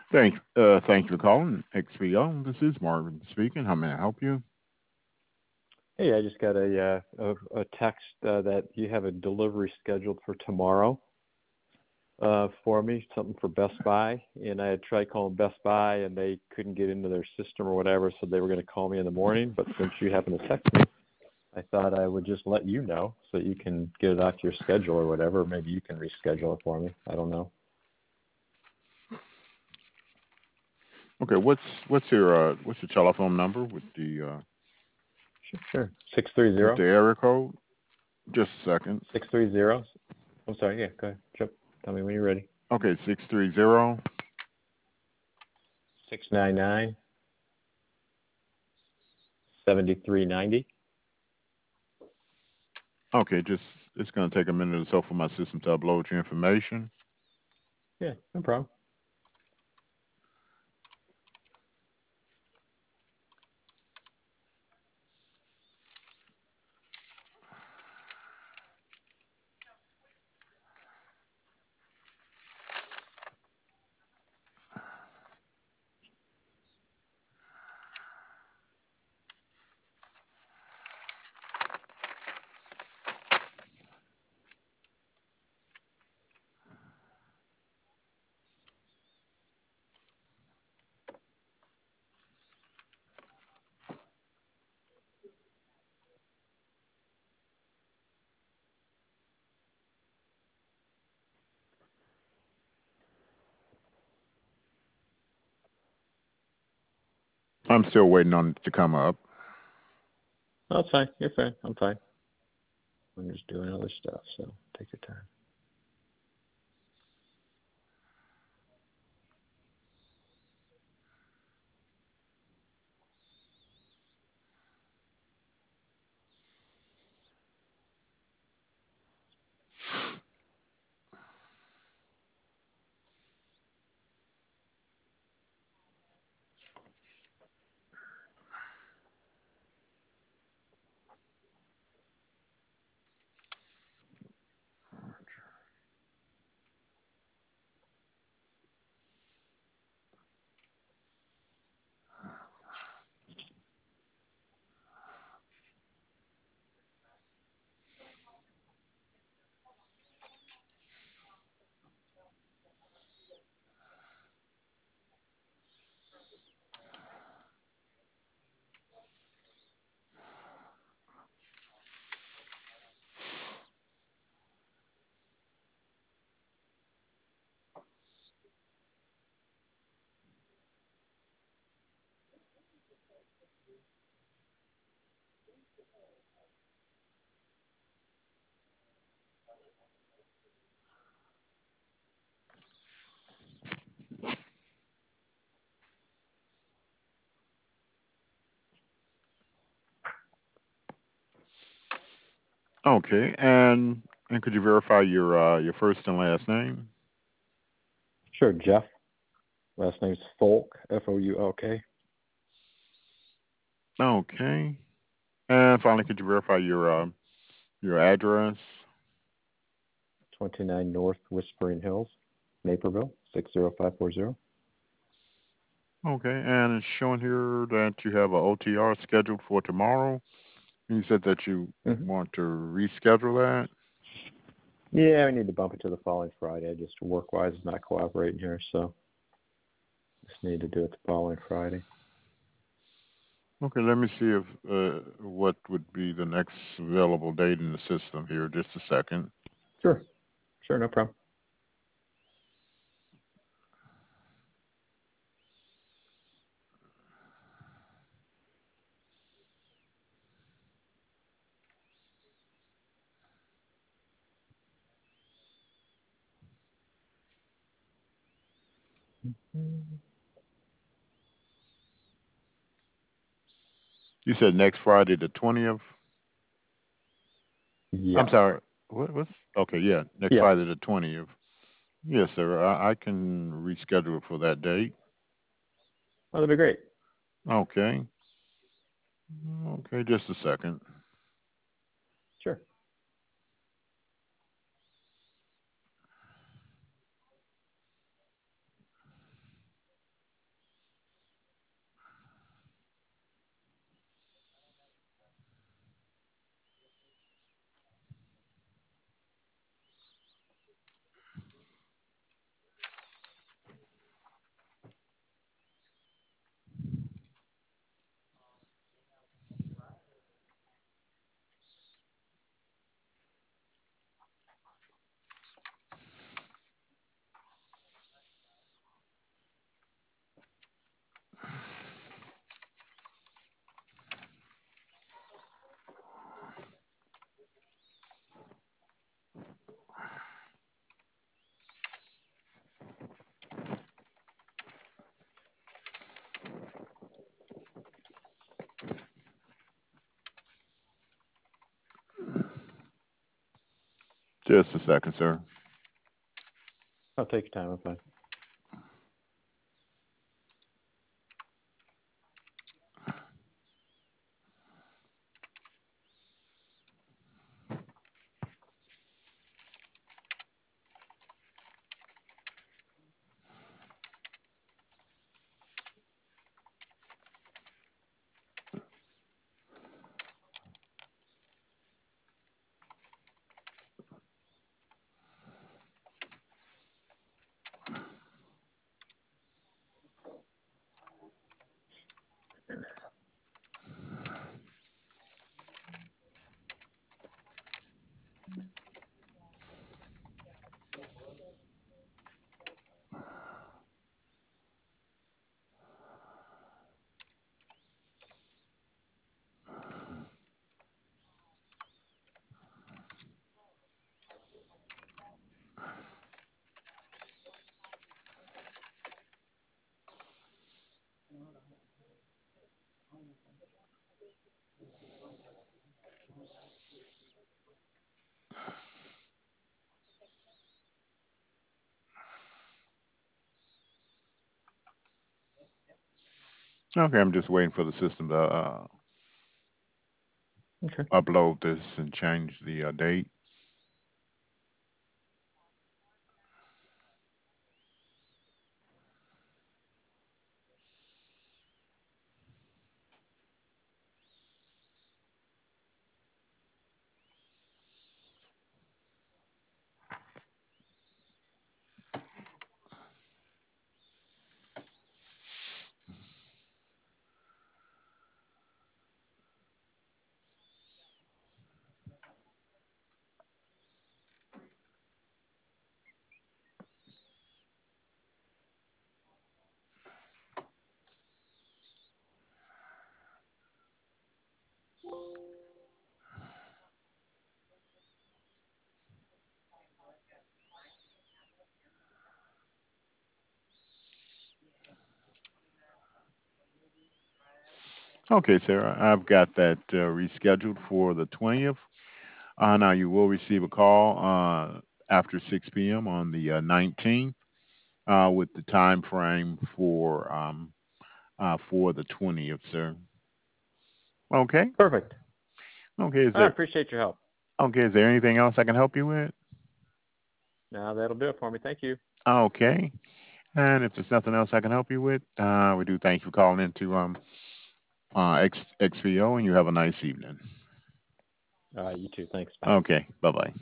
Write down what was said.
Thank you for calling XPO. This is Marvin speaking. How may I help you? Hey, I just got a text that you have a delivery scheduled for tomorrow for me, something for Best Buy. And I had tried calling Best Buy, and they couldn't get into their system or whatever, so they were going to call me in the morning. But since you happened to text me, I thought I would just let you know so you can get it off your schedule or whatever. Maybe you can reschedule it for me. I don't know. Okay, what's your telephone number Sure. with 630 the area code? Just a second. 630. I'm sorry. Yeah, go ahead. Chip, tell me when you're ready. Okay, 630. 699 7390. Okay, just it's going to take a minute or so for my system to upload your information. Yeah, no problem. I'm still waiting on it to come up. Oh, it's fine. You're fine. I'm fine. I'm just doing other stuff, so take your time. Okay, and could you verify your first and last name? Sure, Jeff. Last name's Folk, Foulk. Okay, and finally, could you verify your address? 29 North Whispering Hills, Naperville, 60540. Okay, and it's showing here that you have a OTR scheduled for tomorrow. You said that you Mm-hmm. want to reschedule that. Yeah, we need to bump it to the following Friday. I just work-wise is not cooperating here, so just need to do it the following Friday. Okay, let me see if what would be the next available date in the system here. Just a second. Sure. Sure, no problem. You said next Friday the 20th. I'm Yes. sorry. What's okay? Yeah, next Yes. Friday the 20th. Yes, sir. I can reschedule it for that date. Oh, that'd be great. Okay. Okay, just a second. Sure. Just a second, sir. I'll take your time. I'm fine. Okay, I'm just waiting for the system to Okay. upload this and change the date. Okay, Sarah, I've got that rescheduled for the 20th. Now you will receive a call after 6 p.m. on the 19th with the time frame for the 20th, sir. Okay. Perfect. Okay. Is I there appreciate your help. okay? Is there anything else I can help you with? Now that'll do it for me. Thank you. Okay. And if there's nothing else I can help you with, we do thank you for calling into XVO, and you have a nice evening. You too. Thanks. Bye. Okay. Bye bye.